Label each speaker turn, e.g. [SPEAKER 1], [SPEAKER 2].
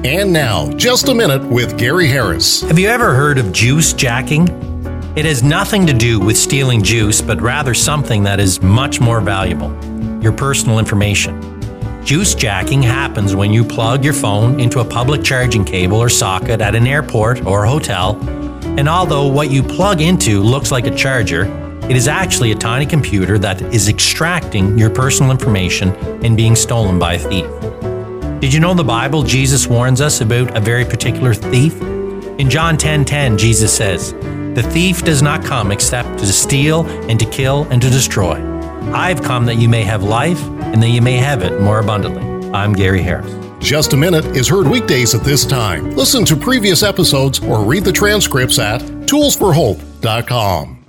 [SPEAKER 1] And now, Just a Minute with Gary Harris.
[SPEAKER 2] Have you ever heard of juice jacking? It has nothing to do with stealing juice, but rather something that is much more valuable: your personal information. Juice jacking happens when you plug your phone into a public charging cable or socket at an airport or a hotel, and although what you plug into looks like a charger, it is actually a tiny computer that is extracting your personal information and being stolen by a thief. Did you know in the Bible Jesus warns us about a very particular thief? In John 10:10, Jesus says, "The thief does not come except to steal and to kill and to destroy. I've come that you may have life and that you may have it more abundantly." I'm Gary Harris.
[SPEAKER 1] Just a Minute is heard weekdays at this time. Listen to previous episodes or read the transcripts at toolsforhope.com.